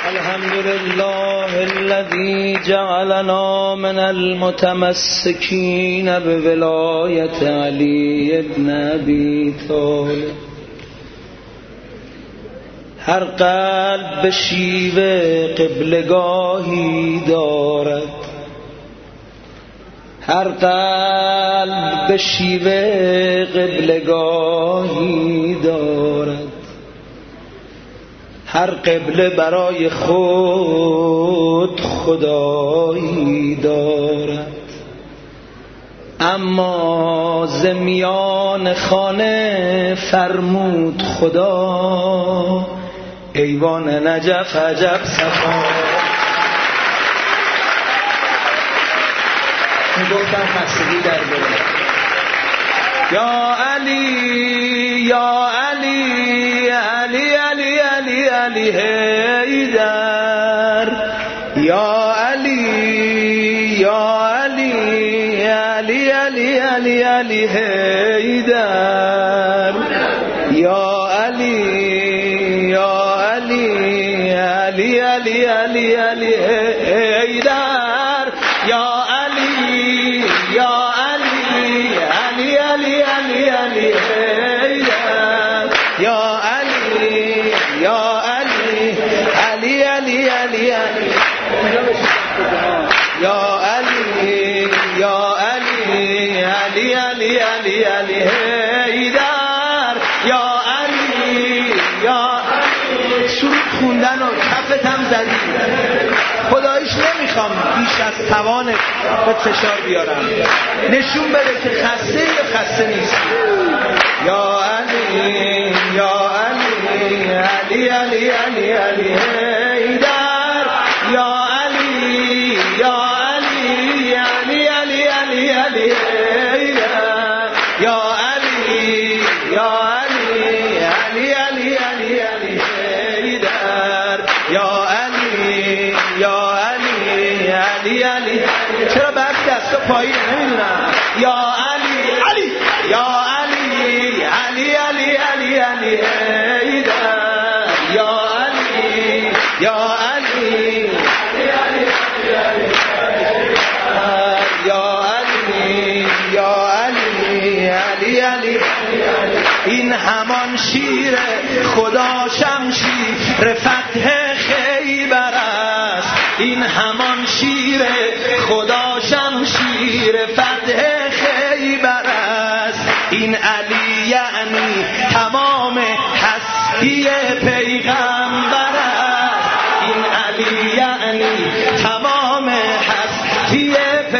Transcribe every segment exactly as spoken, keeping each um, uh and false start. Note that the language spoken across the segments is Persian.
الحمد لله الذي جعلنا من المتمسكين بولایت علی ابن ابی طالب. هر قلب به شیوه قبلگاهی دارد، هر قلب به شیوه قبلگاهی دارد، هر قبله برای خود خدایی دارد. اما ز میان خانه فرمود خدا، ایوان نجف عجب صفا. میگفتم خستگی در بره. یا علی یا علی علی علی علی علی حیدر، یا علی یا علی علی علی علی علی حیدر، یا علی یا علی علی علی علی علی حیدر، یا علی یا علی علی علی علی علی حیدر، یا علی یا علی علی علی علی علی، یا علی یا علی علی علی علی علی حیدر، یا علی یا علی. سرود خوندن و کفتم زدی، خداییش نمیخوام بیش از توانت به فشار بیارم، نشون بده که خسته یا خسته نیست. یا علی یا علی علی علی علی علی حیدر، یا علی یا علی علی علی علی علی حیدر، یا علی یا علی علی علی علی علی حیدر، یا علی یا علی علی علی. چرا بس دست پایین نمیدونم. یا علی علی یا علی علی علی علی علی حیدر، یا علی یا علی یا علی یا علی علی علی. این همان شیر خدا شمشیر فتح خیبر است، این همان شیر خدا شمشیر فتح خیبر است. این علی یعنی تمام هستی پیغمبر است، این علی یعنی تمام هستی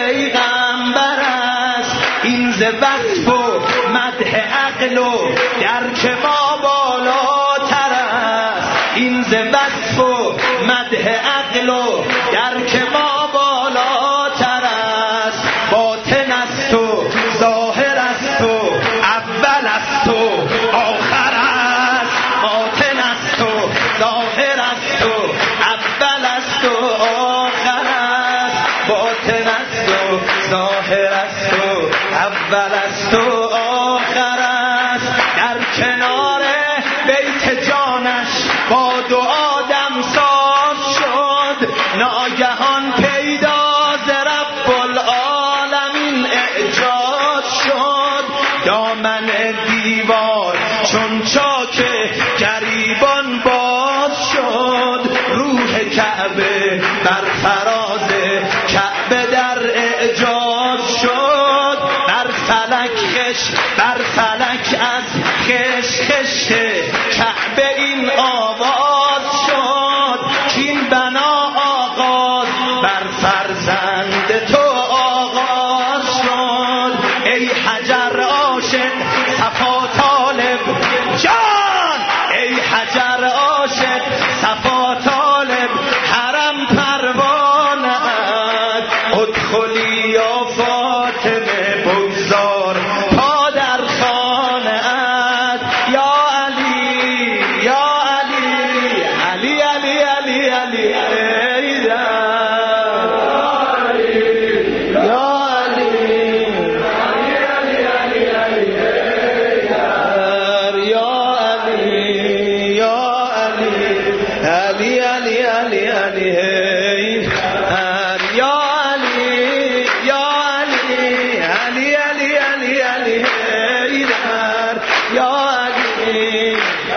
پیغمبر است. این ز وصف و مدح عقل و درک ما بالاتر است، این ز وصف و مدح عقل و درک ما بالاتر است. باطن است و ظاهر است و اول است و آخر است، باطن است و ظاهر است و اول است و آخر است، باطن است و ظاهر است و اول است و آخر است. در کنار بیت جانش با دو آدم ساز شد، ناگهان پیدا ز رب العالمین اعجاز شد. دامن دیوار چون چاک گریبان باز شد، روح کعبه بر فراز کعبه در اعجاز شد. بر فلک خش بر فلک از خش خش کعبه این آواز شد، کین بنا آغاز بر فرزند تو آغاز شد. ای حجر عاشق صفا طالب جان، ای حجر عاشق صفا طالب حرم پروانه ادخلی یا فاطمه بگذار پا در خانه. یا علی یا علی علی علی علی علی حیدر، یا علی علی علی علی حیدر، یا علی یا علی علی علی علی علی هی یا علی یا علی علی علی علی علی هی یا علی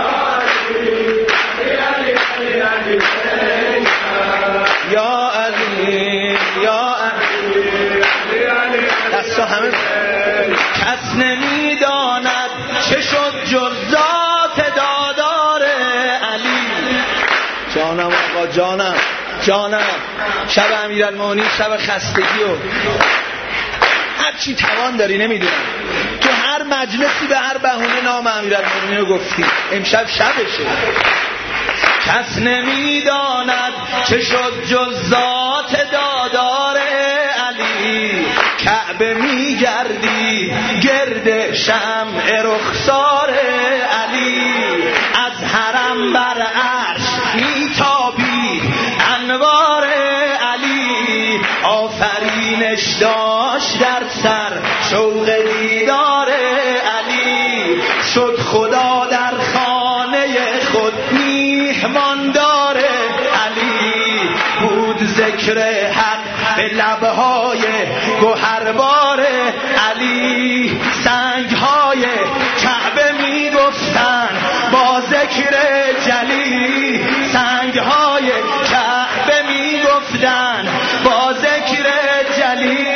یا علی یا علی دستا همه کس نمیداند چه شد جز ذات دادار علی. جانم آقا جانم جانم شب امیرالمومنین شب خستگی و هر چی توان داری نمیدونم تو هر مجلسی به هر بهونه نام امیرالمومنین رو گفتی امشب شبشه. کس نمیداند چه شد جز ذات دادار علی کعبه میگردی گرد شمع رخسار علی از حرم بر عرش میتابی انوار علی آفرینش داشت در سر شوق دیدار علی شد خدا در خانه خود میهماندار علی بود ذکر حق به لبهای گوهربار علی سنگهای کعبه میگفتن با ذکر جلی سنگهای کعبه میگفتن با ذکر جلی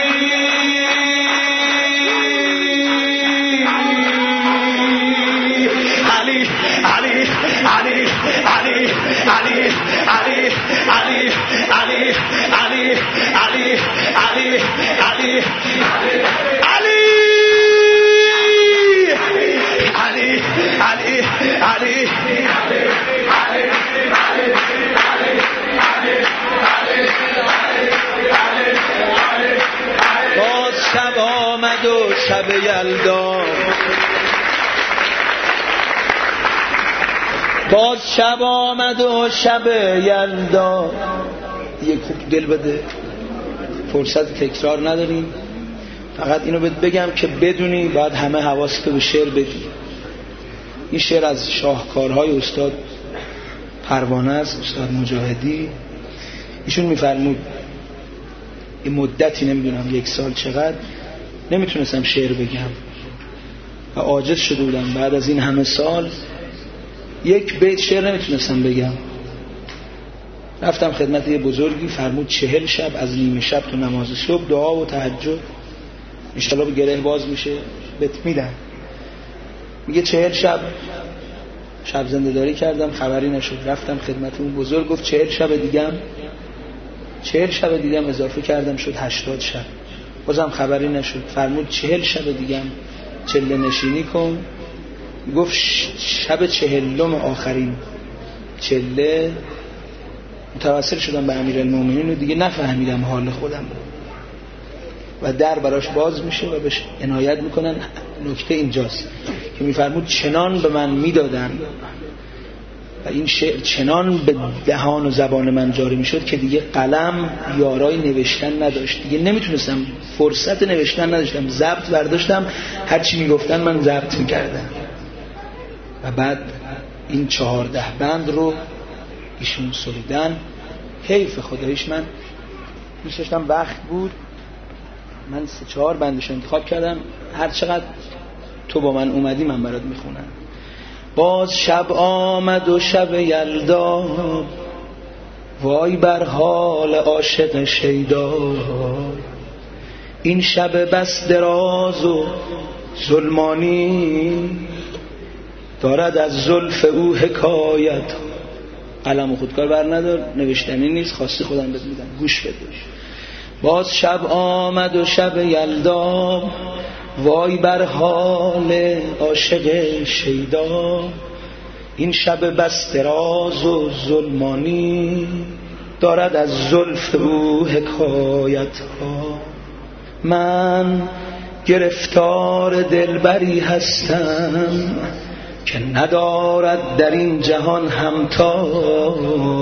علی علی علی علی علی علی علی علی علی علی علی علی علی علی علی باز شب آمد و شب یلدا باز شب آمد و شب یلدا. یک خوب دل بده فرصت تکرار نداریم فقط اینو بهت بگم که بدونی باید همه حواستو به شعر بدی. این شعر از شاهکارهای استاد پروانه است استاد مجاهدی. ایشون میفرمود این مدتی نمیدونم یک سال چقدر نمیتونستم شعر بگم و عاجز شده بودم بعد از این همه سال یک بیت شعر نمیتونستم بگم. رفتم خدمت یه بزرگی فرمود چهل شب از نیمه شب تو نماز صبح دعا و تهجد انشالله به گره باز میشه بهت میدن. میگه چهل شب شب زنده داری کردم خبری نشد. رفتم خدمت اون بزرگ گفت چهل شب دیگم چهل شب دیگم اضافه کردم شد هشتاد شب بازم خبری نشد. فرمود چهل شب دیگم چله نشینی کن. گفت شب چهلم آخرین چله متوسل شدم به امیرالمومنین و دیگه نفهمیدم حال خودم و در براش باز میشه و بهش عنایت میکنن. نکته اینجاست که میفرمود چنان به من میدادن و این شعر چنان به دهان و زبان من جاری میشد که دیگه قلم یارای نوشتن نداشت دیگه نمیتونستم فرصت نوشتن نداشتم. ضبط برداشتم هرچی میگفتن من ضبط میکردم و بعد این چهارده بند رو ایشون سریدن. حیف خدایش من دوستشتم وقت بود من سه چهار بندش انتخاب کردم هر چقدر تو با من اومدی من برات میخونم. باز شب آمد و شب یلدا وای بر حال عاشق شیدا این شب بس دراز و ظلمانی دارد از زلف او حکایت. قلم و خودکار بر ندار نوشتنی نیست خواستی خودم بهت میدم گوش بده. باز شب آمد و شب یلدا وای بر حال عاشق شیدا این شب بس دراز و ظلمانی دارد از زلف او حکایت ها. من گرفتار دلبری هستم که ندارد در این جهان همتا.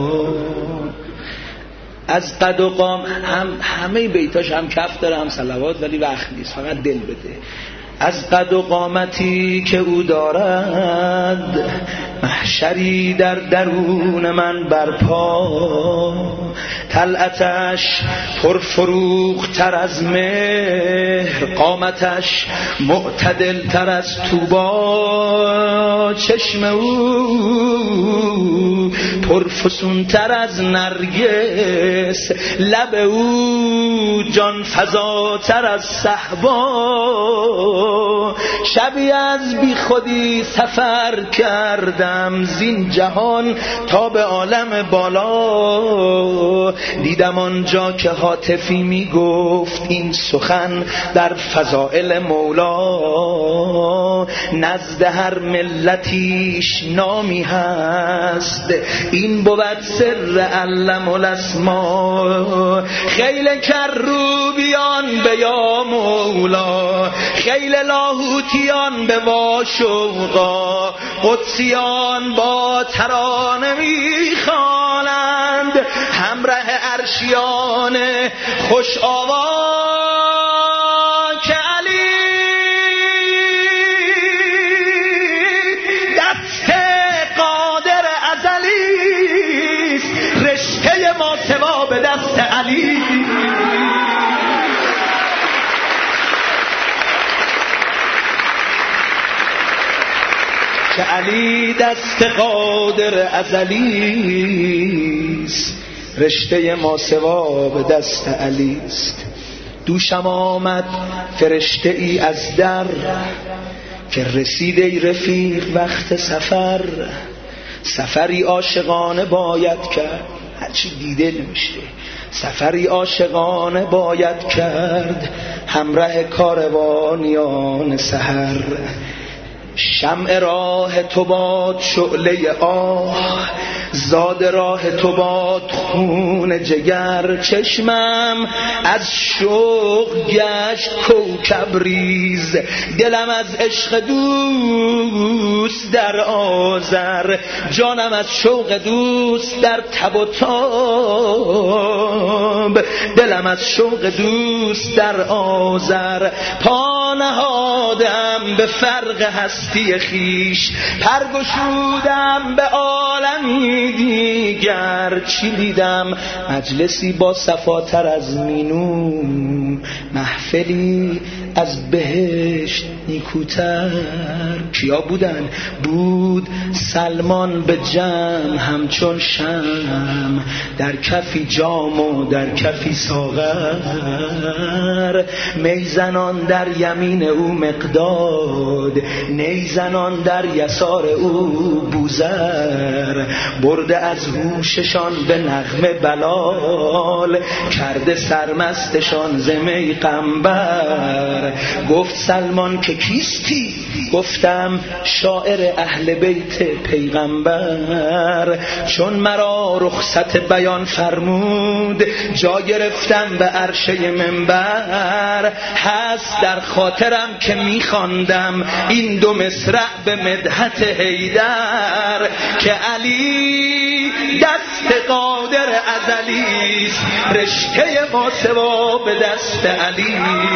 از قد و قام هم همه بیتاش هم کف داره هم صلوات ولی وقت نیست فقط دل بده. از قد و قامتی که او دارد محشری در درون من برپا، طلعتش پرفروغ تر از مهر، قامتش معتدل تر از طوبا، چشم او پرفسون تر از نرگس، لب او جان فزا تر از صحبا. شبی از بی خودی سفر کردم زین جهان تا به عالم بالا، دیدم آنجا که هاتفی می گفت این سخن در فضائل مولا. نزد هر ملتیش نامی هست، این بود سر علم الاسما. خیل کروبیان به یا مولا، خیل لاهوتیان به واشوقا، قدسیان با ترانه میخوانند، همراه عرشیان خوش آوا که علی دست قادر ازلیست، رشته ما سوا به دست علی. که علی دست قادر ازلیست، رشته ما سوا به دست علیست. دوشم آمد فرشته ای از در، که رسید ای رفیق وقت سفر. سفری عاشقانه باید کرد، هرچی دیده نمیشه. سفری عاشقانه باید کرد، همراه کاروانیان سحر. شمع راه تو باد شعله آه، زاد راه تو باد خون جگر. چشمم از شوق گشت کوکب ریز، دلم از عشق دوست در آذر. جانم از شوق دوست در تب و تاب، دلم از شوق دوست در آذر. پا نهادم به فرق هستی خیش، پرگشودم به عالمی دیگر. چی دیدم؟ مجلسی با صفاتر از مینو، محفلی از بهشت نیکوتر. کیا بودن؟ بود سلمان به جمع همچون شمع، در کفی جام و در کفی ساغر. میزنان در یمین او مقداد، نیزنان در یسار او بوزر. برده از هوششان به نغمه بلال، کرده سرمستشان ز می قنبر. گفت سلمان که کیستی؟ گفتم شاعر اهل بیت پیغمبر. چون مرا رخصت بیان فرمود، جا گرفتم به عرشه منبر. هست در خاطرم که میخواندم این دو مصرع به مدحت حیدر، که علی دست قادر ازلیست، رشته ما سوا به دست علی.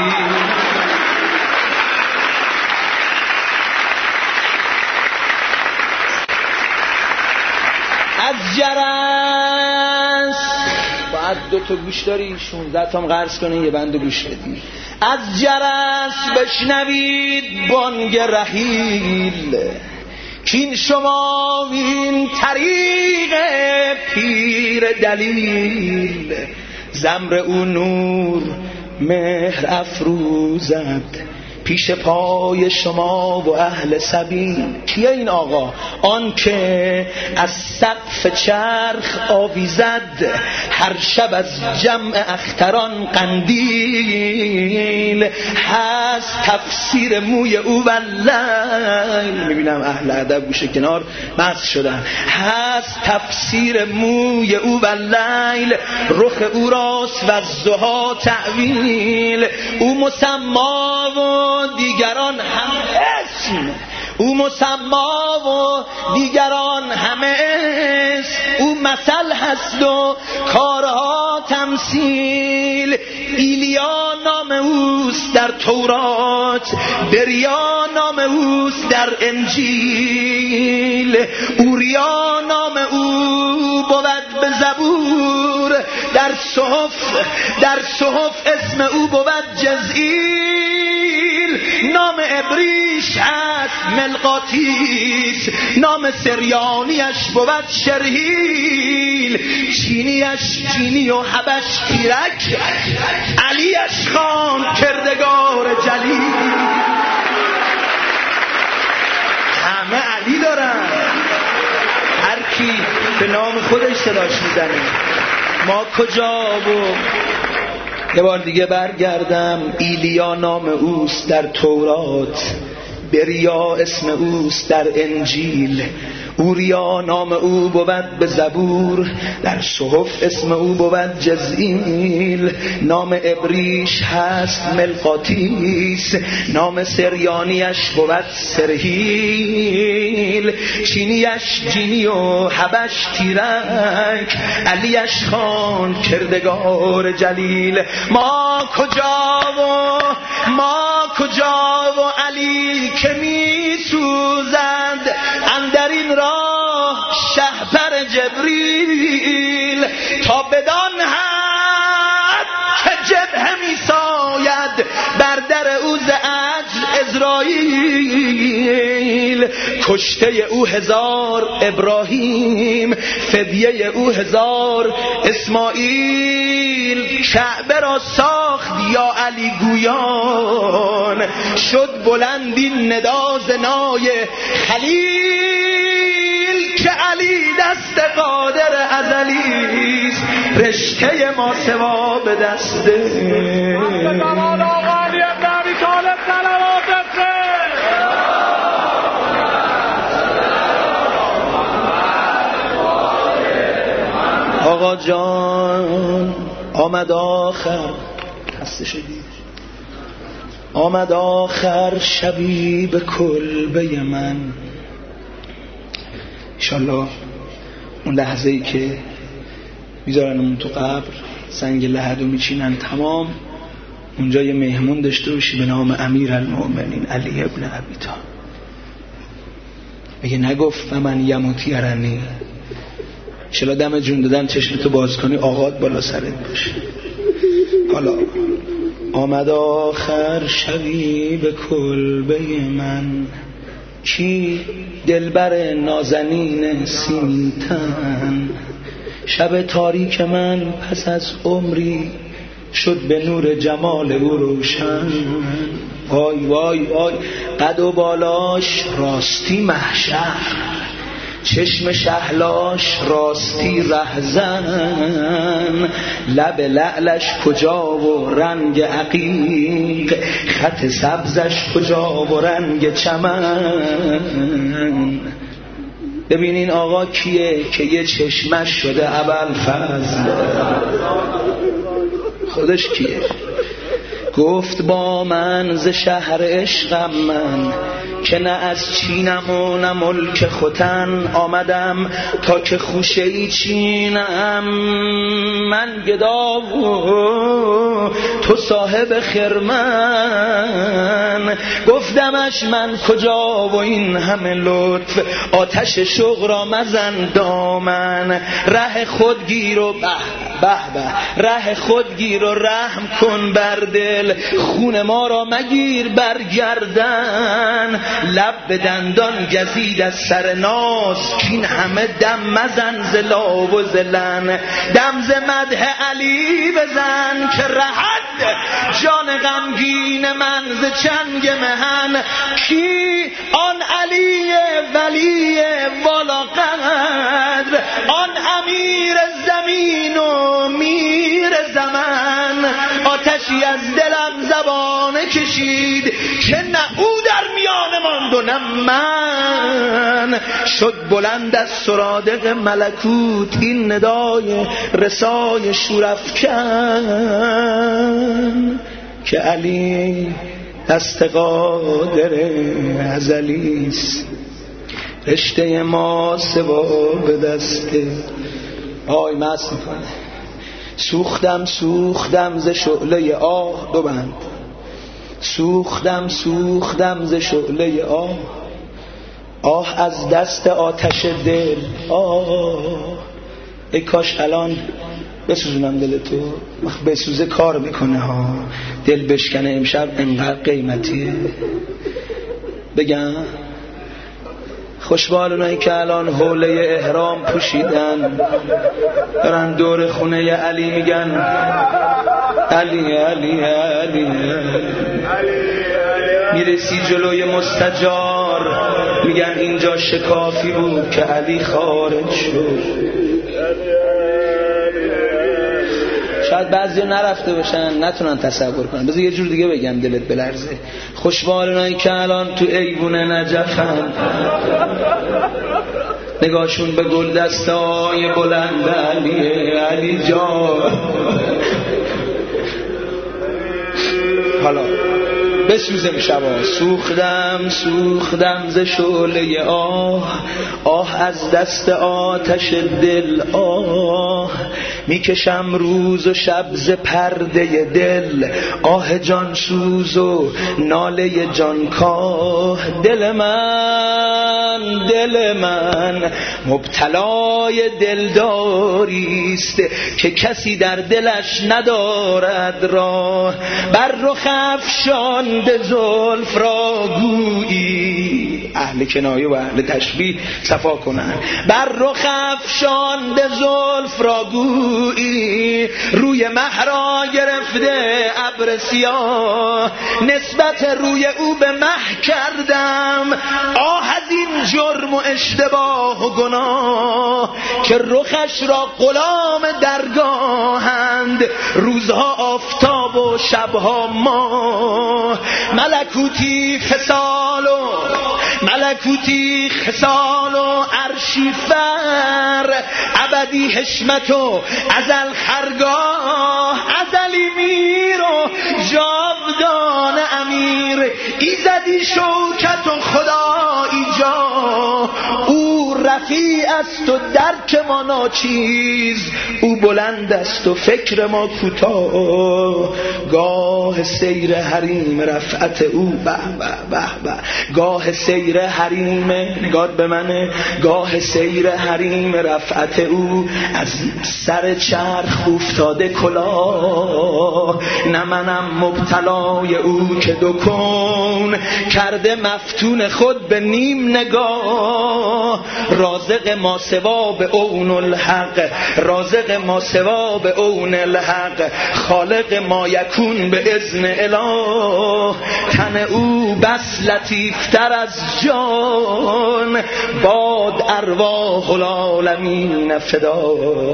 از جرس باید دو تا گوش داری، شونزده تام قرض کنی، یه بند گوش بدی. از جرس بشنوید بانگ رحیل، کین شما این طریق پیر دلیل. زمر او نور مهر افروزد، پیش پای شما و اهل سبیل. کیه این آقا؟ آن که از سقف چرخ آویزد، هر شب از جمع اختران قندیل. هست تفسیر موی او واللیل، میبینم اهل ادب گوشه کنار مست شدن. هست تفسیر موی او واللیل، رخ او راست و الضحی تعویل. او مسما و دیگران هم اسم، او مسما و دیگران همه اسم. او مثل هست و کارها تمثیل. ایلیا نام اوست در تورات، بریا نام اوست در انجیل، اوریا نام او بود به زبور، در صحف در صحف اسم او بود جزئیل، نام عبریش هست ملقاتیس، نام سریانیش بود شرحیل، چینیش چینی و حبش پیرک، علیش خان کردگار جلیل. همه علی دارن، هر کی به نام خودش صداش میزنه. ما کجا و یه بار دیگه برگردم. ایلیا نام اوست در تورات، بریا اسم اوست در انجیل، اوریا نام او بود به زبور، در صحف اسم او بود جزئیل، نام عبریش هست ملقاتیس، نام سریانیش بود سرهیل، چینیش جینی و حبش تیرک، علیش خان کردگار جلیل. ما کجا و ما کجا و علی که می سوزد اندر این راه شهپر جبریل، تا بدان حد که جبهه می ساید بر در او ز عجل عزراییل، کشته او هزار ابراهیم، فدیه او هزار اسماعیل، کعبه را ساخت یا علی گویان، شد بلند این ندا ز نای خلیل، که علی دست قادر ازلیست، رشته ما سوا به دسته. آقا جان آمد آخر، خسته شدی، آمد آخر شبی به کلبه من. انشالله اون لحظه ای که میذارنمون تو قبر، سنگ لحدو میچینن تمام، اونجا یه مهمون داشته باشی به نام امیرالمؤمنین علی ابن ابی طالب. میگه نگفت و من یموتی ارنی، چلا دم جون دادن چشمتو باز کنی آقاد بالا سرت باشه. حالا آمد آخر شبی به کلبه من، کی دلبر نازنین سیمین‌تن، شب تاریک من پس از عمری شد به نور جمال او روشن. وای وای وای قد و بالاش راستی محشر، چشم شهلاش راستی رهزن، لب لعلش کجا و رنگ عقیق، خط سبزش کجا و رنگ چمن. ببینین آقا کیه که یه چشمش شده ابوالفضل، خودش کیه؟ گفت با من ز شهر عشقم من، که نه از چینم و نه ملک ختن، آمدم تا که خوشه ای چینم من گدا و تو صاحب خرمن. گفتمش من کجا و این همه لطف، آتش شوق را مزن دامن، ره خود گیر و به به به ره خود گیر و رحم کن بر دل، خون ما را مگیر برگردن، لب به دندان گزید از سر ناز، کین همه دم مزن ز لا و زلن، دم ز مدح علی بزن که رهد جان غمگین من ز چنگ مهن. کی آن علی ولی والا قدر، آن امیر زمین و میر زمن، آتشی از دلم زبانه کشید که نه او در میان ماند و نه من. شد بلند از سرادق ملکوت این ندای رسای شورافکن، که علی دست قادر ازلیست، رشته ما سوا به دسته. آی مست میکنه سوختم سوختم ز شعله آه، دو بند. سوختم سوختم ز شعله آه، آه از دست آتش دل. آه ای کاش الان بسوزونم دل تو، وقت بسوزه کار میکنه ها. دل بشکنه امشب انقدر قیمتیه. بگم خوشبال اونایی که الان حوله احرام پوشیدن دارن دور خونه علی میگن علی علی علی, علی. میرسی جلوی مستجار میگن اینجا شکافی بود که علی خارج شد. شاید بعضی نرفته باشن نتونن تصور کنن. بذار یه جور دیگه بگم دلت بلرزه. خوشبال اونایی که الان تو ایوون نجفن، نگاهشون به گل دستای بلند علی علی جان. حالا بسوزه میشم. سوختم سوختم ز شعله آه، آه از دست آتش دل. آه میکشم روز و شب ز پرده دل، آه جان سوز و ناله جان کاه. دل من دل من مبتلای دلداریست که کسی در دلش ندارد راه. بر رخ افشانده زلف را گویی، اهل کنایه و اهل تشبیه صفا کنن. بر رخ افشانده زلف را گویی، روی مه را گرفته ابر سیاه. نسبت روی او به مه کردم آه از این جرم و اشتباه و گناه، که رخش را غلام درگاهند، روزها آفتاب و شبها ماه. ملکوتی خصال و ملکوتی خصال و عرشی فر، ابدی حشمت و ازل خرگاه. ازلی میر و جاودان امیر، ایزدی شوکت و خدایی جا. او رفیع است و درک ما ناچیز، او بلند است و فکر ما کوتاه. گاه سیر حریم رفعت او به به به به، گاه سیر حریم نگاه به منه، گاه سیر حریم رفعت او از سر چرخ افتاده کلاه. نه منم مبتلای او که دو کون کرده مفتون خود به نیم نگاه. رازق ما سوا به اون الحق، رازق ما سوا به اون الحق، خالق ما یکون به اذن اله. تن او بس لطیفتر از جان، باد ارواح العالمین فدا،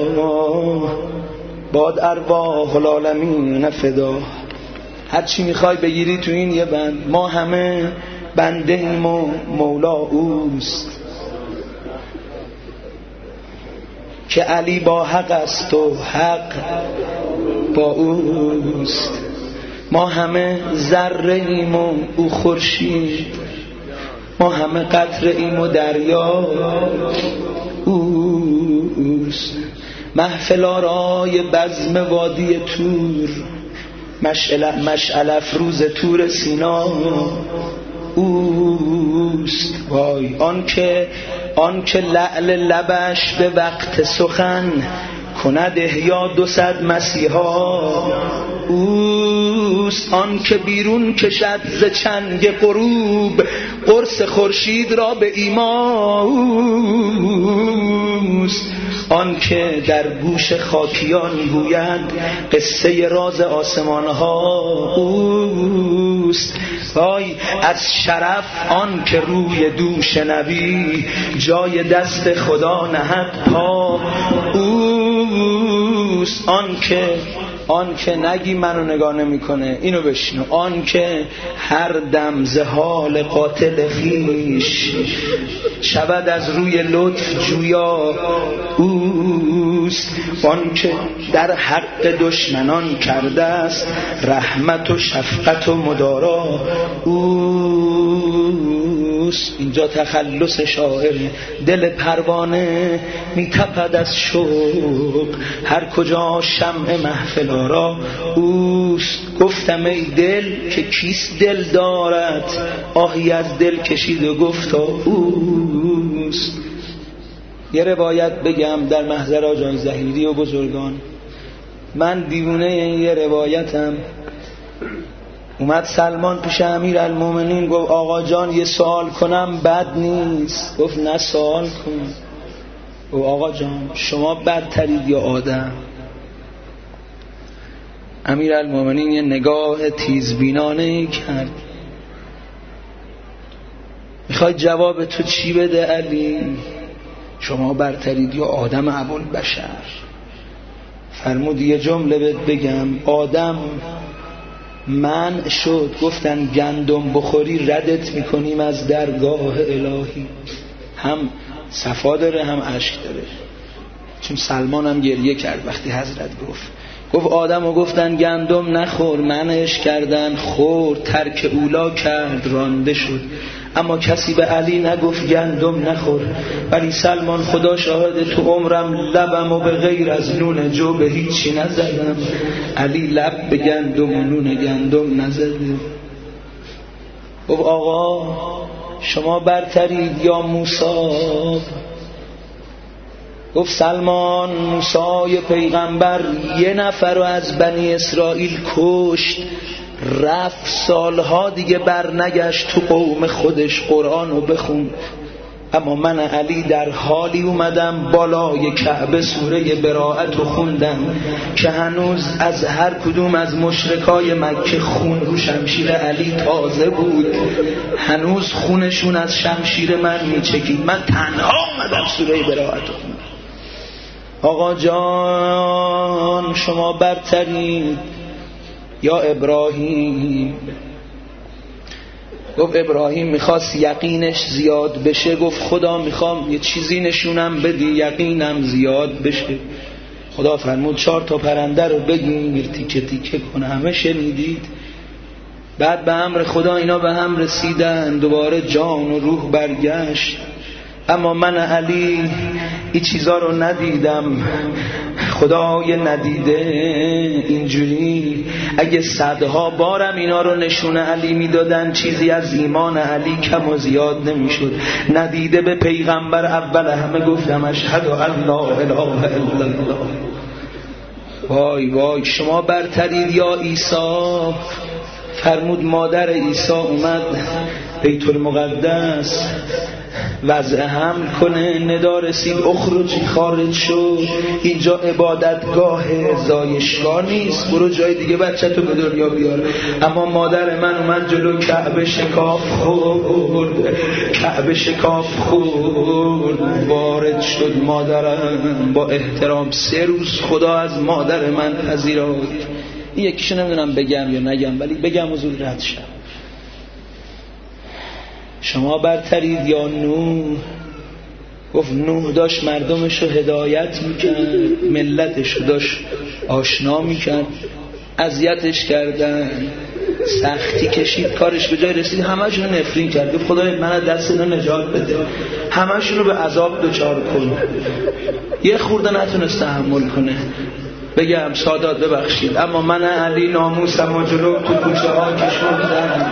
باد ارواح العالمین فدا. هر چی میخوای بگیری تو این یه بند. ما همه بنده ایم و مولا اوست، که علی با حق است و حق با اوست. ما همه ذره ایم و او خورشید، ما همه قطره ایم و دریا اوست. محفل آرای بزم وادی تور، مشعل مشعل افروز تور سینا اوست. وای آن که آن که لعل لبش به وقت سخن کند احیا دو صد مسیحا اوست. آن که بیرون کشد ز چنگ غروب قرص خورشید را به ایما اوست. آن که در گوش خاکیان گوید قصه راز آسمان ها اوست. وای از شرف آن که روی دوش نبی جای دست خدا نهد پا اوست. آن که آن که نگی منو نگاه نمیکنه، اینو بشنو. آن که هر دم ز حال قاتل خویش شود از روی لطف جویا اوست. آن که در حق دشمنان کرده است رحمت و شفقت و مدارا اوست. اوست. اینجا تخلص شاعره. دل پروانه میتپد از شوق، هر کجا شمع محفل آرا اوست. گفتم ای دل که کیست دل دارد، آهی از دل کشید و گفتا اوست. یه روایت بگم در محضر آجای ظهیری و بزرگان. من دیوونه این یه روایتم. اومد سلمان پیش امیرالمومنین گفت آقا جان یه سوال کنم بد نیست؟ گفت نه سوال کن. گفت آقا جان شما برترید یا آدم؟ امیرالمومنین یه نگاه تیزبینانه کرد. میخوای جواب تو چی بده علی؟ شما برترید یا آدم ابوالبشر؟ فرمود یه جمله بهت بگم. آدم منع شد، گفتن گندم بخوری ردت میکنیم از درگاه الهی. هم صفا داره هم اشک داره. چون سلمان هم گریه کرد وقتی حضرت گفت گفت آدمو گفتن گندم نخور، منعش کردن، خورد، ترک اولا کرد، رانده شد. اما کسی به علی نگفت گندم نخور. ولی سلمان خدا شاهد تو عمرم لبم و به غیر از نون جو به هیچی نزدم. علی لب به گندم و نون گندم نزده. گفت آقا شما برترید یا موسی؟ گفت سلمان موسی پیغمبر یه نفر رو از بنی اسرائیل کشت، رفت سالها دیگه بر نگشت تو قوم خودش قرآن رو بخون. اما من علی در حالی اومدم بالای کعبه سوره براءت رو خوندم که هنوز از هر کدوم از مشرکای مکه خون رو شمشیر علی تازه بود. هنوز خونشون از شمشیر من میچکید. من تنها اومدم سوره براءت رو خوندم. آقا جان شما برترید یا ابراهیم؟ گفت ابراهیم میخواست یقینش زیاد بشه. گفت خدا میخوام یه چیزی نشونم بدی یقینم زیاد بشه. خدا فرمود چهار تا پرنده رو بگیر تیکه تیکه کن. همه شنیدید. بعد به امر خدا اینا به هم رسیدن، دوباره جان و روح برگشت. اما من علی این چیزا رو ندیدم. خدای ندیده اینجوری اگه صدها بارم اینا رو نشونه علی میدادن چیزی از ایمان علی کم و زیاد نمیشد. ندیده به پیغمبر اول همه گفتم اشهد ان لا اله الا الله. وای وای شما برترید یا عیسی؟ فرمود مادر عیسی اومد بیت المقدس وضع حمل کنه، ندا رسید اخرجی خارج شد. اینجا عبادتگاه زایشگاه نیست، برو جای دیگه بچه تو به دنیا بیار. اما مادر من اومد جلو کعبه شکاف خورد، کعبه شکاف خورد، وارد شد مادرم با احترام. سه روز خدا از مادر من پذیراد. این یکیشو نمیدونم بگم یا نگم ولی بگم حضور رد شد. شما برترید یا نوح؟ گفت نوح داشت مردمشو هدایت میکرد، ملتشو داشت آشنا میکرد، اذیتش کردن، سختی کشید، کارش به جای رسید همه‌شون رو نفرین کرد. گفت خدای من از دست اینا نجات بده، همه‌شون رو به عذاب دچار کن. یه خورده نتونست تحمل کنه. بگم سادات ببخشید اما من علی ناموسم و جلو تو کوچه ها کشوندم،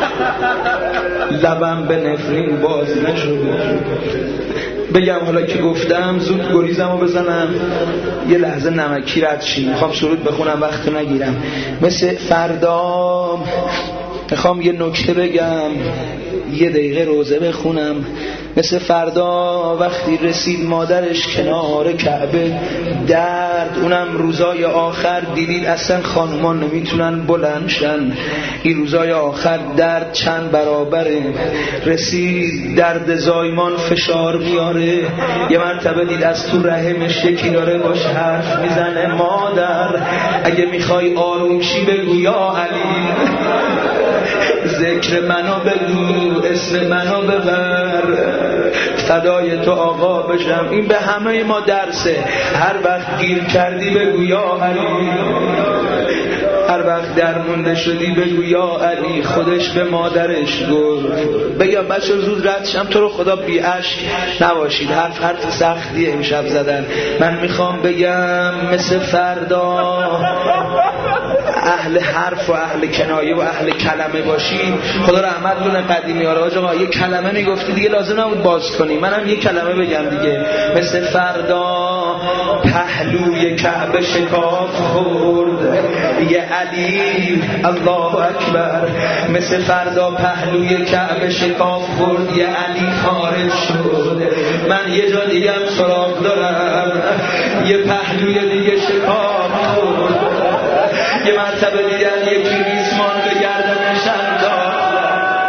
لبم به نفرین باز نشد. بگم حالا که گفتم زود گریزم و بزنم یه لحظه نمکی رد شیم. میخوام سرود بخونم وقت نگیرم. مثل فردا میخوام یه نکته بگم، یه دقیقه روزه بخونم. مثل فردا وقتی رسید مادرش کنار کعبه، درد، اونم روزای آخر، دیدید اصلا خانمان نمیتونن بلندشن. این روزای آخر درد چند برابره. رسید درد زایمان فشار میاره. یه مرتبه دید از تو رحمش یکی داره باش حرف میزنه. مادر اگه میخوای آروم شی بگو یا علی، ذکر منو بگو، اسم منو ببر. فدای تو آقا بشم. این به همه ما درسه. هر وقت گیر کردی بگو یا علی، هر وقت درمونده شدی بگو یا علی. خودش به مادرش گفت بگم بچه زود رد شم، تو رو خدا بی اشک نباشید، حرف حرف سختیه امشب زدن. من میخوام بگم مثل فردا اهل حرف و اهل کنایه و اهل کلمه باشید. خدا رحمت کنه قدیمی ها را. آقا یه کلمه میگفتی دیگه لازم نبود باز کنی، منم یه کلمه بگم دیگه. مثل فردا پهلوی کعبه شکاف خورد یه علی الله اکبر. مثل فردا پهلوی کعبه شکاف خورد یه علی خارج شد. من یه جا دیگه هم سراغ دارم، یه پهلوی دیگه شکاف خورد. یه مرتبه دیدن یکی ریسمان به گردنش انداخت.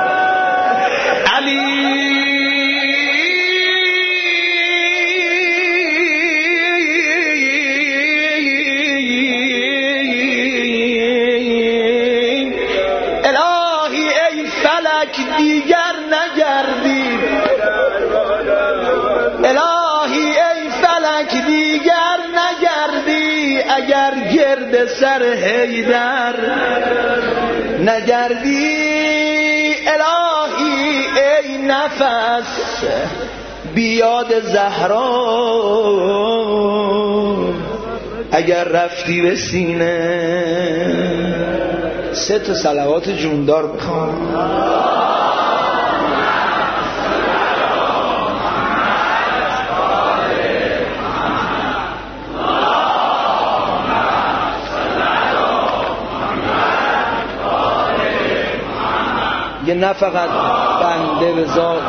علی الهی ای فلک دیگر نگردی، الهی ای فلک دیگر نگردی. اگر گرد سر حیدر نگردی، الهی ای نفس بیاد زهرا اگر رفتی به سینه. سه تا صلوات جوندار بخوان. یه نه فقط بنده به ذات،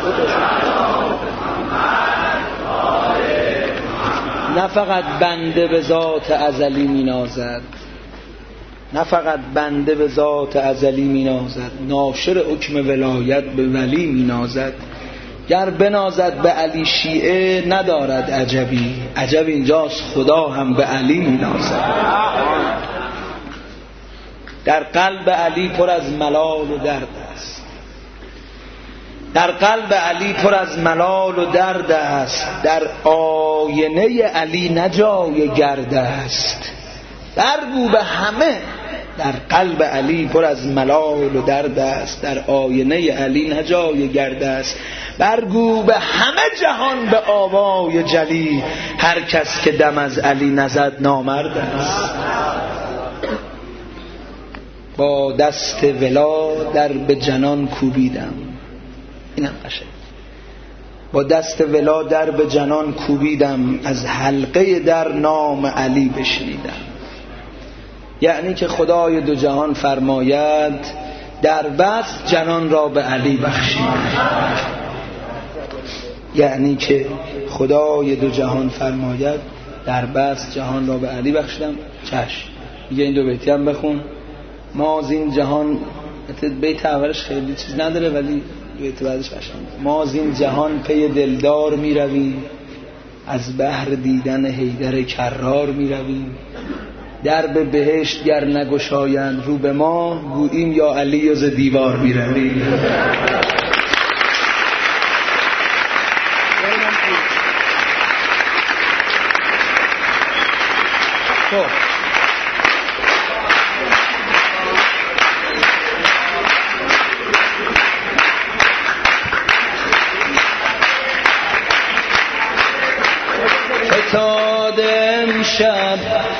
نه فقط بنده به ذات ازلی می نازد، نه فقط بنده به ذات ازلی می نازد، ناشر حکم ولایت به ولی می نازد. گر بنازد به علی شیعه ندارد عجبی، عجب اینجاست خدا هم به علی می نازد. در قلب علی پر از ملال و درد است، در قلب علی پر از ملال و درد است. در آینه علی نجای گرد است. برگو به همه در قلب علی پر از ملال و درد است، در آینه علی نجای گرد است. برگو به همه جهان به آوای جلی، هر کس که دم از علی نزد نامرد است. با دست ولا در به جنان کوبیدم، اینم قشنگ. با دست ولا در به جنان کوبیدم، از حلقه در نام علی بشنیدم. یعنی که خدای دو جهان فرماید در بست جنان را به علی بخشید. یعنی که خدای دو جهان فرماید در بست جهان را به علی بخشیدم. چشم میگه این دو بیتی هم بخون. ما از این جهان، بیت اولش خیلی چیز نداره ولی بیت بعدش قشنگه. ما از این جهان پی دلدار می رویم، از بحر دیدن حیدر کرار می رویم. در به بهشت گر نگشایند رو به ما، گوییم یا علی و ز دیوار می رویم. فتاد امشب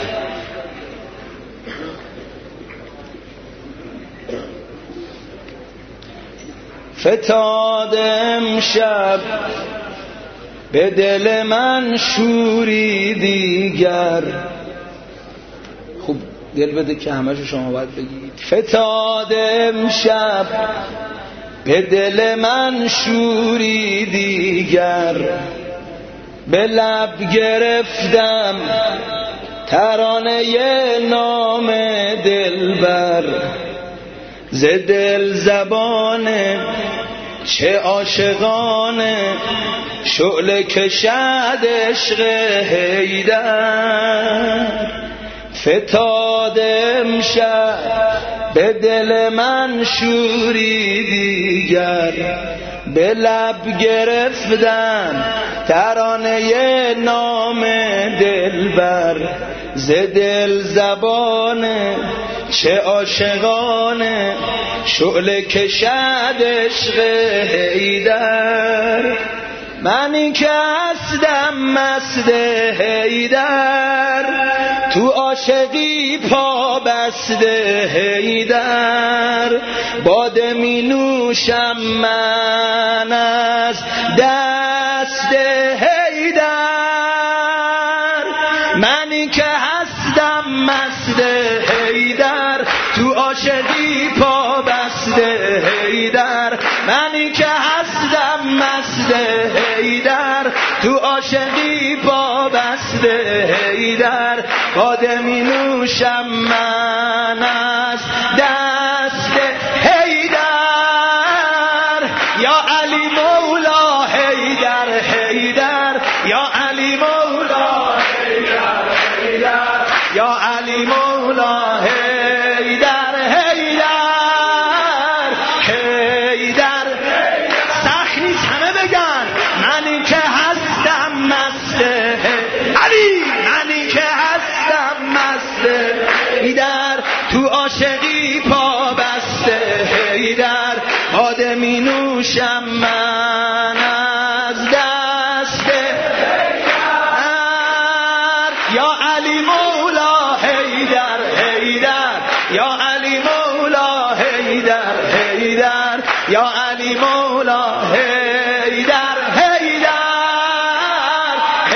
فتاد امشب به دل من شوری دیگر. خوب دل بده که همه‌شو شما باید بگید. فتاد امشب به دل من شوری دیگر، به لب گرفتم ترانه نام دلبر. ز دل زبانه چه عاشقانه، شعله کشد عشق حیدر. فتاد امشب به دل من شوری دیگر، به لب گرفتم ترانه نام دلبر، ز دل زبانه چه عاشقانه شعله کشد عشق حیدر. منی که هستم مست حیدر، تو عاشقی پا بسته حیدر. باده می نوشم من از دست حیدر، منی که هستم مست حیدر، تو عاشقی پا بسته حیدر. منی که هستم مست حیدر، تو عاشقی پا بسته حیدر. باده می نوشم من از دست حیدر. یا علی مولا حیدر حیدر، یا علی مولا حیدر حیدر، یا علی مولا حیدر حیدر حیدر. سخت نیست همه بگن منی که هستم مست علی، منی که هستم مست حیدر، تو عاشقی پا بسته حیدر. باده می نوشم من از دست حیدر. یا علی مولا حیدر حیدر، یا علی مولا حیدر حیدر، یا علی مولا حیدر حیدر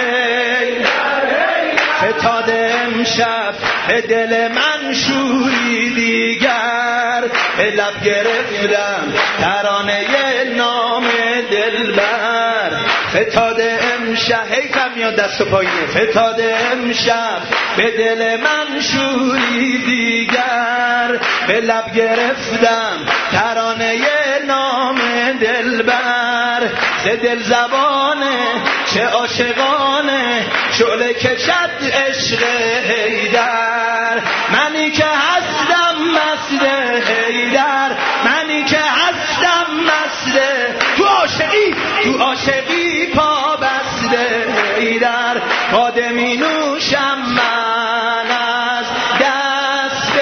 حیدر. فتاد امشب به دل من شوری دیگر، به لب گرفتم ترانه نام دلبر. فتاد امشب حیفم میاد دست و پایینه. فتاد امشب به دل من شوری دیگر، به لب گرفتم ترانه نام دلبر. ز دل زبانه چه عاشقانه شعله کشد عشق حیدر. منی که هستم مست حیدر، منی که هستم مست، تو عاشقی تو عاشقی پا بسته حیدر. باده می نوشم من از دست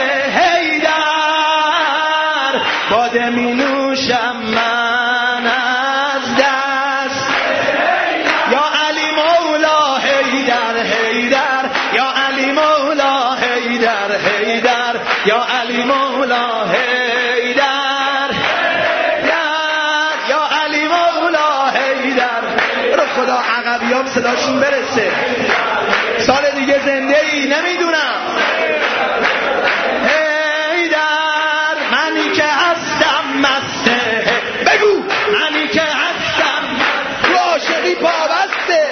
حیدر، باده می نوشم من از دست حیدر. یا علی مولا حیدر حیدر، یا علی مولا حیدر حیدر، یا علی مولا حیدر حیدر، یا علی مولا حیدر. رو خدا عقبیام صداشون برسه، سال دیگه زنده ای نمیدونم. حیدر منی که هستم مست، بگو منی که هستم تو عاشقی پابسته.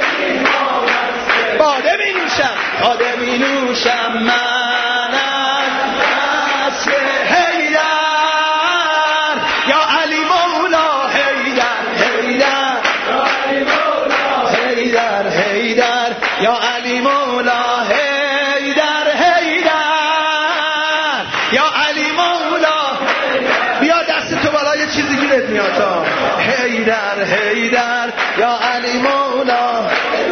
باده می نوشم باده می نوشم من از دست حیدر. یا علی مولا حیدر حیدر، حیدر حیدر، یا علی مولا حیدر حیدر، یا علی مولا. بیا دست تو بالا یه چیزی گیرت میاد تا حیدر حیدر، یا علی مولا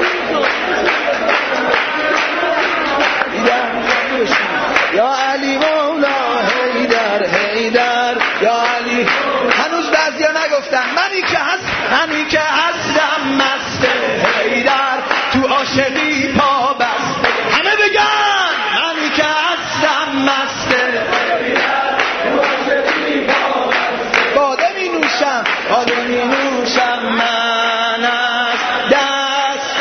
یا علی مولا حیدر حیدر، یا علی. هنوز بعضیا نگفتن منی که هست منی که هستم مست حیدر، تو عاشقی پا بست. همه بگن منی که هستم مست حیدر، تو عاشقی پا بست. باده می نوشم باده می نوشم من از دست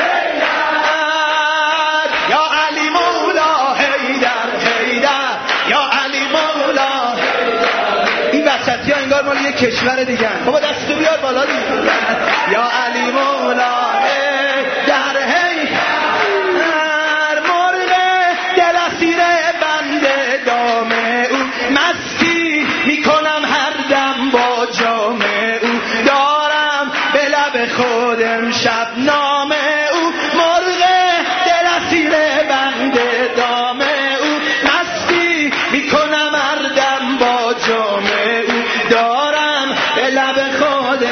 حیدر. یا علی مولا حیدر حیدر، یا علی مولا. این وسطی ها انگار مال یک کشور دیگه. بابا دستو بیار بالا دیگه. یا علی مولا حیدر حیدر، مرغ دل اسیر بند دام او، مستی میکنم هر دم با جام او، دارم به لب خودم شب نام او. مرغ دل اسیر بند دام او، مستی میکنم هر دم با جام او، دارم به لب خودم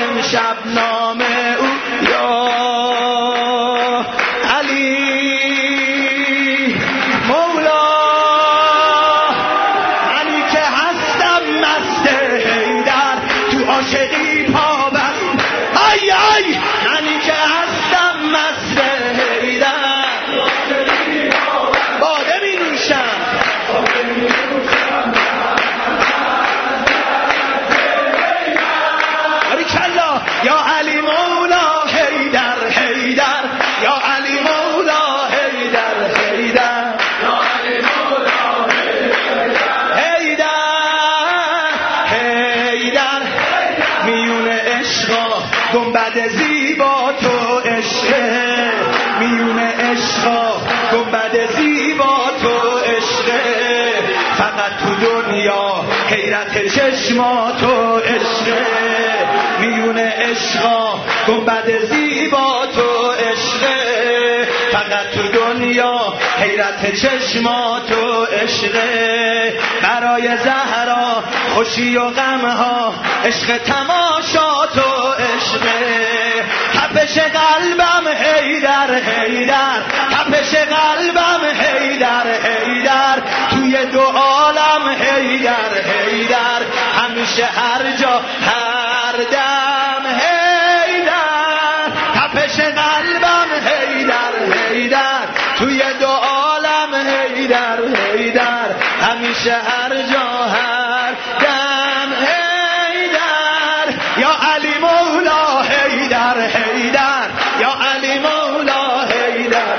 حیرت چشماتو عشقه، میون عشقا گنبد زیبا تو عشقه، فقط تو دنیا حیرت چشماتو عشقه، برای زهرا خوشی و غمها عشق تماشا تو عشقه، تپش قلبم حیدر حیدر، تپش قلبم حیدر حیدر، توی دو عالم حیدر حیدر، همیشه هر جا هر دم حیدر، تپش قلبم حیدر حیدر، توی دو عالم حیدر حیدر، همیشه هر جا هر دم حیدر، یا علی مولا حیدر حیدر، یا علی مولا حیدر،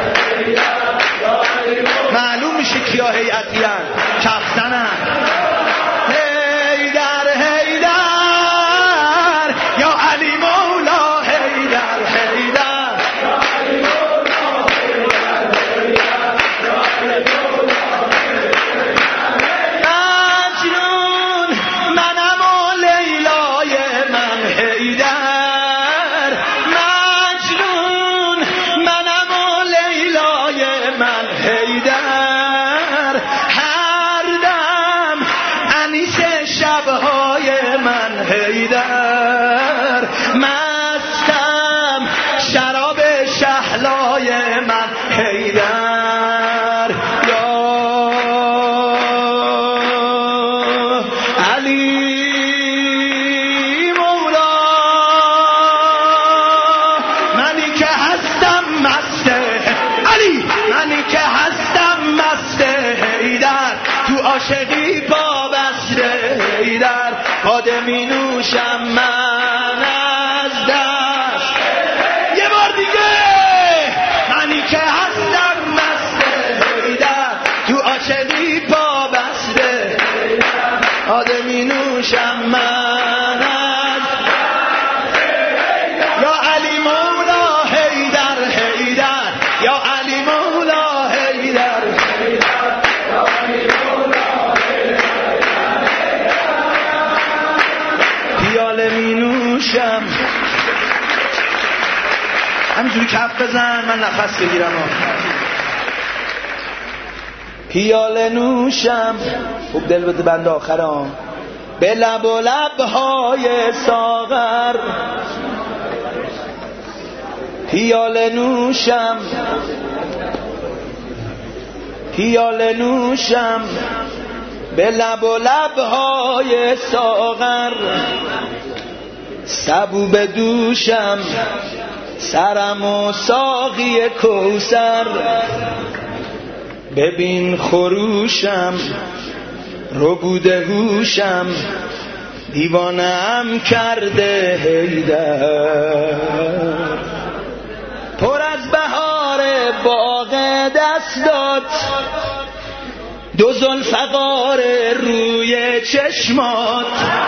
معلوم میشه کیا هیئتی ان کف زنن، حیدر حیدر، یا علی مولا حیدر حیدر، مجنون منم و لیلای من حیدر، مجنون منم و لیلای من حیدر، هر دم انیس شبهای من حیدر، مستم شراب شهلای من حیدر، یا علی مولا، منی که هستم مست علی، منی که هستم مست حیدر، تو عاشقی پا بسته حیدر، باده می نوشم من از دست، یه بار دیگه، منی که هستم مست حیدر، تو عاشقی پا بسته، باده می نوشم من از، یا علی مولا حیدر حیدر، یا علی مولا حیدر، پیاله می نوشم، همینجوری کف بزن من نفس بگیرم، پیاله نوشم، خوب دل بده بند آخرام، به لب و لبهای ساغر، پیاله نوشم، پیاله نوشم، به لب و لبهای ساغر، سبو به دوشم، سرم و ساقی کوثر، ببین خروشم، ربوده هوشم، دیوانم کرده حیدر، پر از بهار باغ دستات، دو ذوالفقار روی چشمات،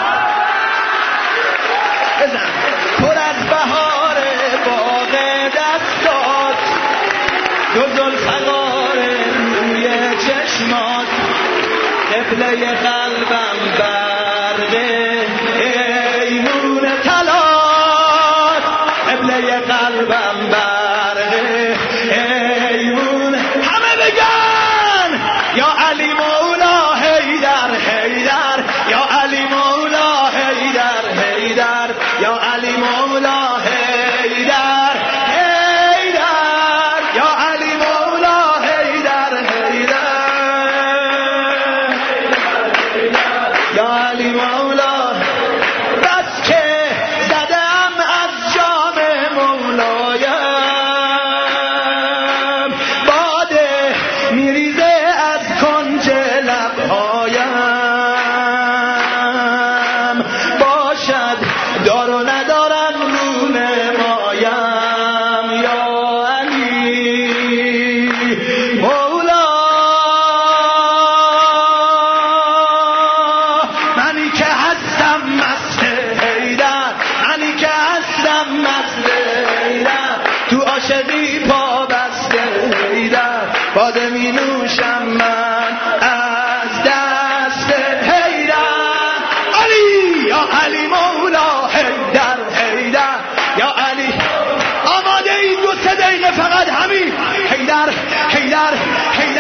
بزن، پر از بهار باغ دستات، دو ذوالفقار روی چشمات، قبله قلبم برقه ایمون طلات، قبله قلبم برقه ایمون، همه بگن یا علی مولا حیدر حیدر، یا علی مولا حیدر حیدر، یا علی مولا حیدر حیدر، یا علی مولا حیدر حیدر، یا علی مولا، بس که زدم از جام مولایم، باده میریزه از کنج لبهایم، باشد دار و ندارم رو نمایم، یا علی مولا، منی که هستم مست حیدر، منی که هستم مست حیدر، تو عاشقی پا بسته حیدر، باده می نوشم من از دست حیدر،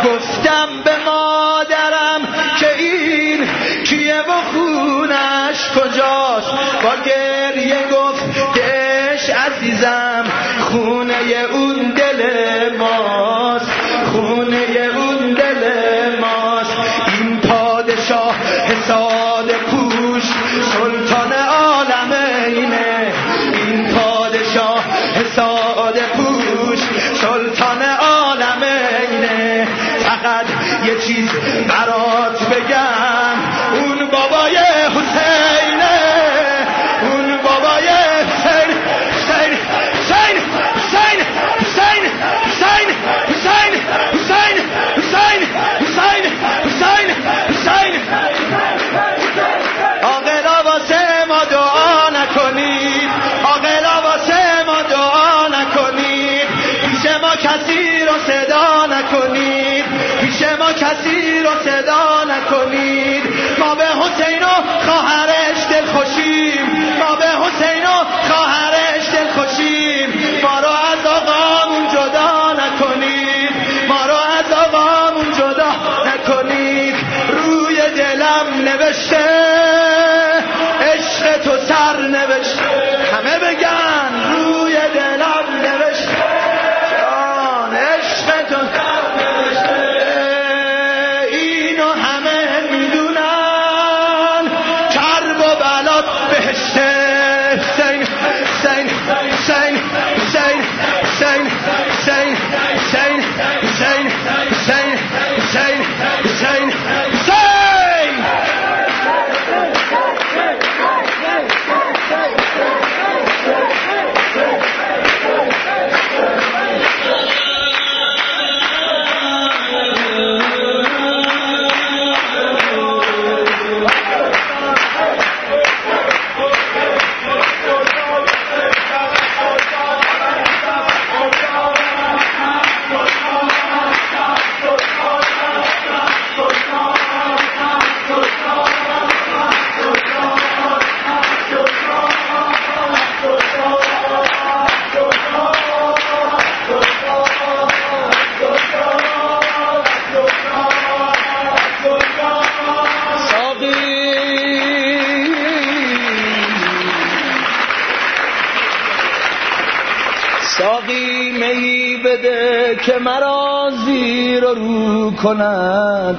گفتم به مادرم که این کیه و خونش کجاست، با گریه گفتش عزیزم خونه اون دل ماست، خونه اون دل ماست. این پادشاه ساده پوش سلطان عالمینه، این پادشاه ساده پوش سلطان عالمینه. فقط یه چیز برات بگم، اون بابای حسینه، اون بابای حسین حسین حسین حسین حسین حسین حسین حسین حسین حسین حسین حسین. عاقلا واسه ما دعا نکنید، عاقلا واسه ما دعا نکنید، پیش ما کسی رو صدا نکنید، پیش ما کسی رو صدا نکنید. ما به حسین و خواهرش دل خوشیم، ما به حسین و خواهرش دل خوشیم. ما رو از آقامون جدا نکنید، ما رو از آقامون جدا نکنید. روی دلم نوشته عشق تو سر نوشته، همه بگن روی دلم نوشته جان عشق تو سر نوشته. اینو همه میدونن کرب و بلات بهشته. حسین حسین حسین حسین حسین حسین حسین حسین حسین حسین حسین حسین. ساقی می بده که مرا زیر و رو کند.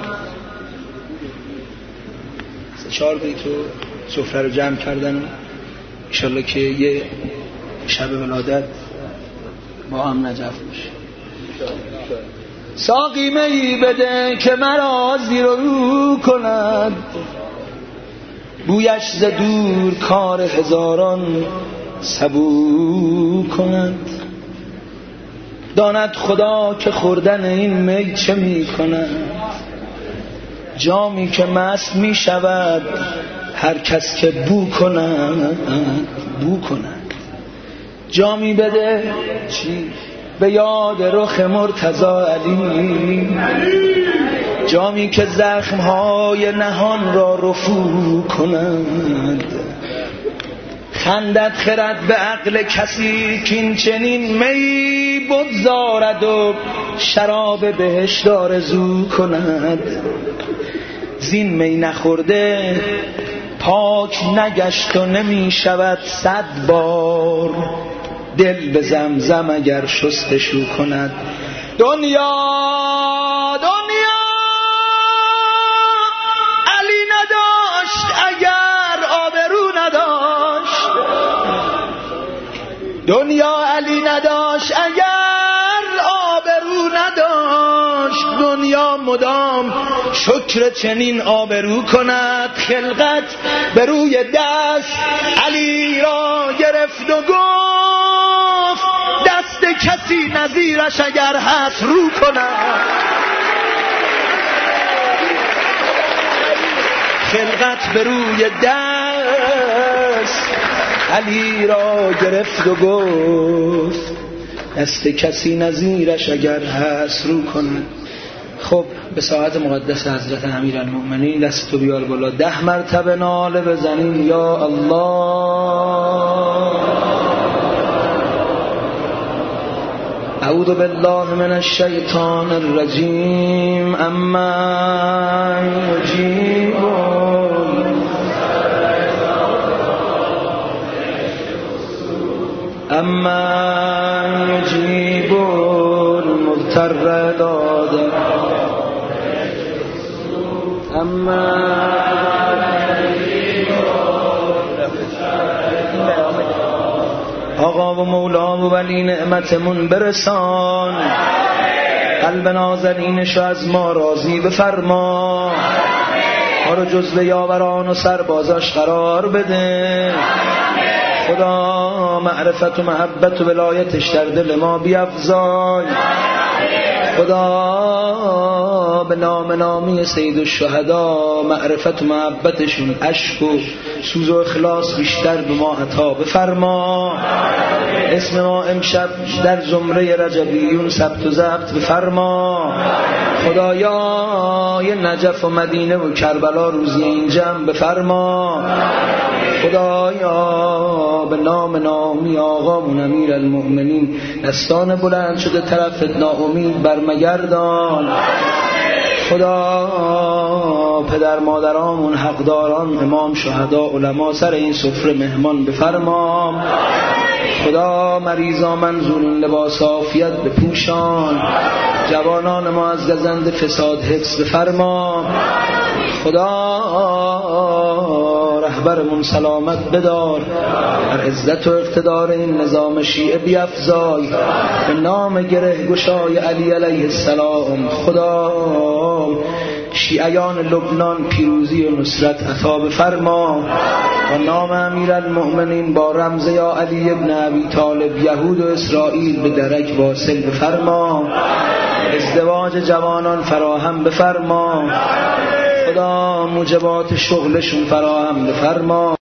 سه چهار بیتو سفره رو جمع کردن، انشالله که یه شب ولادت با هم نجف باشه. ساقی می بده که مرا زیر و رو کند، بویش ز دور کار هزاران سبو کند. داند خدا که خوردن این می چه می کند، جامی که مست می شود هر کس که بو کند بو کند. جامی بده چی به یاد رخ مرتضی علی، جامی که زخمهای نهان را رفو کند. خندت خرد به عقل کسی که این چنین می بگذارد و شراب بهشت آرزو کند. زین می نخورده پاک نگشت و نمی شود صد بار دل به زمزم اگر شستشو کند. دنیا دنیا علی نداشت اگر آبرو نداشت، دنیا علی نداشت اگر آبرو نداشت. دنیا مدام شکر چنین آبرو کند. خلقت به روی دست علی را گرفت و گفت دست کسی نظیرش اگر هست رو کند. خلقت به روی دست علی را گرفت و گفت دست کسی نظیرش اگر هست رو کند. خب به ساعت مقدس حضرت امیرالمؤمنین دست تو بیار بالا، ده مرتبه ناله بزنیم یا الله. اعوذ بالله من الشیطان الرجیم. اما یجیب اما یجیب المضطر داده اما آقا و مولا و ولی نعمتمون برسان، قلب نازنینشو از ما راضی بفرما، ما رو جزو یاوران و سربازاش قرار بده. خدا معرفت و محبت و ولایتش در دل ما بیفزای. خدا به نام نامی سید الشهدا معرفت و محبتشون عشق و سوز و اخلاص بیشتر به ما عطا بفرما. اسم ما امشب در زمره رجبیون ثبت و ضبط بفرما. خدایا نجف و مدینه و کربلا روزی این جمع بفرما. خدایا به نام نامی آقامون امیر المؤمنین دستان بلند شده طرفت ناامید برمگردان. خدا پدر مادرامون حقداران امام شهدا علما سر این سفره مهمان بفرما. خدا مریضا منزولون لباس عافیت بپوشان، جوانان ما از گزند فساد حفظ بفرما. خدا رهبرمون سلامت بدار، در عزت و اقتدار این نظام شیعه بیفزای. به نام گره گشای علی علیه السلام خدا شیعیان لبنان پیروزی و نصرت عطا بفرما. و نام امیر المؤمنین با رمز یا علی ابن ابی طالب یهود و اسرائیل به درک واصل بفرما. ازدواج جوانان فراهم بفرما. خدا موجبات شغلشون فراهم بفرما.